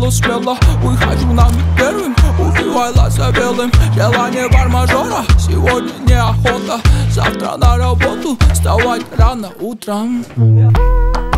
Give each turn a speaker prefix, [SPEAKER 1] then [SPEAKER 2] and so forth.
[SPEAKER 1] было смело. Выхожу на миг первым, убивайся белым. Желание бар-мажора, сегодня неохота. Завтра на работу, вставать рано утром.